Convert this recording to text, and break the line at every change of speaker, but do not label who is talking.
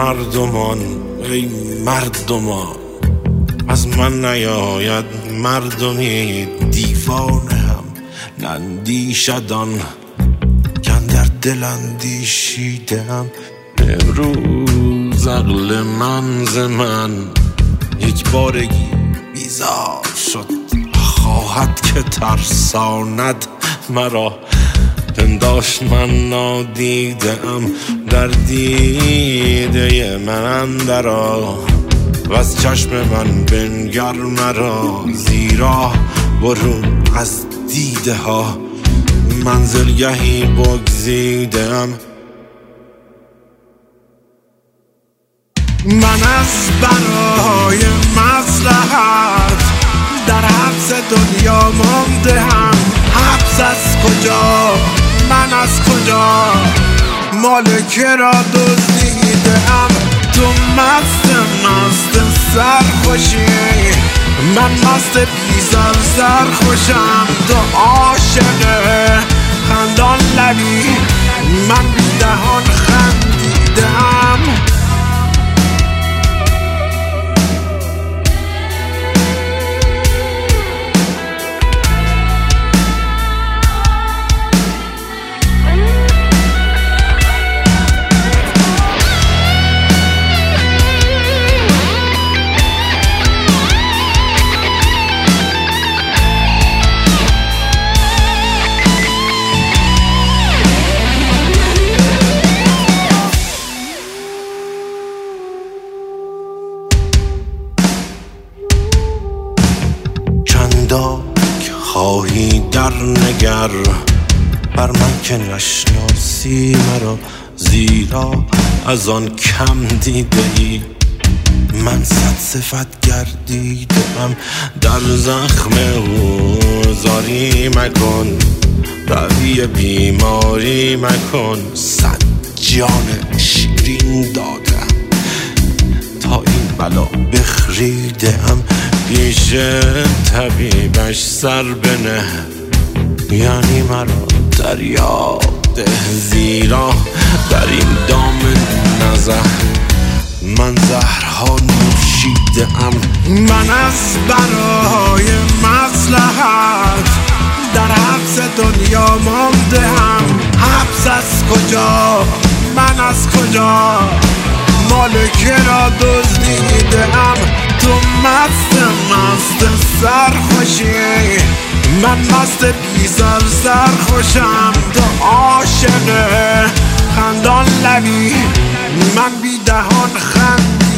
مردمان ای مردمان، از من نیاید مردمی دیوانه هم نندیشدان کاندر دل اندیشیدم. امروز عقل من ز من یک بارگی بیزار شد، خواهد که ترساند مرا. پنداشت من نادیدم در دیده من اندرا، و از چشم من بنگر مرا، زیرا برون از دیده ها منزلگهی بگزیدم. من از برای مصلحت در حبس دنیا مانده هم. حبس از کجا؟ من از کجا؟ مالکه را دزدیدم. تو مست سرخوشی، من مست بیزار سرخوشم. تو عاشق خندان لبی، من بی دهان خندیدم. خواهی در نگر بر من که نشناسی مرا، زیرا از آن کم دیده ای من صد صفت گردیدم. در زخم او زاری مکن، روی بیماری مکن. صد جان شیرین دادم تا این بلا بخریدم. پیش طبیبش سر بنه، یعنی مرا دریا ده، زیرا در این دام نزه من زهرها نوشیدم. من از برای مصلحت در حبس دنیا مانده هم. حبس از کجا؟ من از کجا؟ مالکه را دزدیدم. تو مست سرخوشی، من مست بیزار سرخوشم. تو عاشق خندان لبی، من بی دهان خند